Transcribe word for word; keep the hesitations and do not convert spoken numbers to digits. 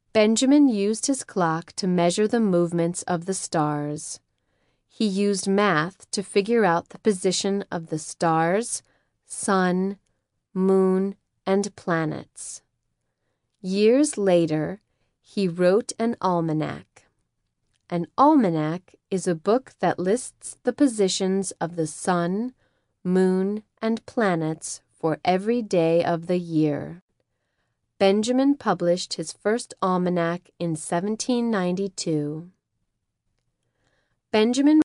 Benjamin used his clock to measure the movements of the stars. He used math to figure out the position of the stars, sun, moon, and planets. Years later, he wrote an almanac. An almanac is a book that lists the positions of the sun, moon, and planets for every day of the year. Benjamin published his first almanac in seventeen ninety-two. Benjamin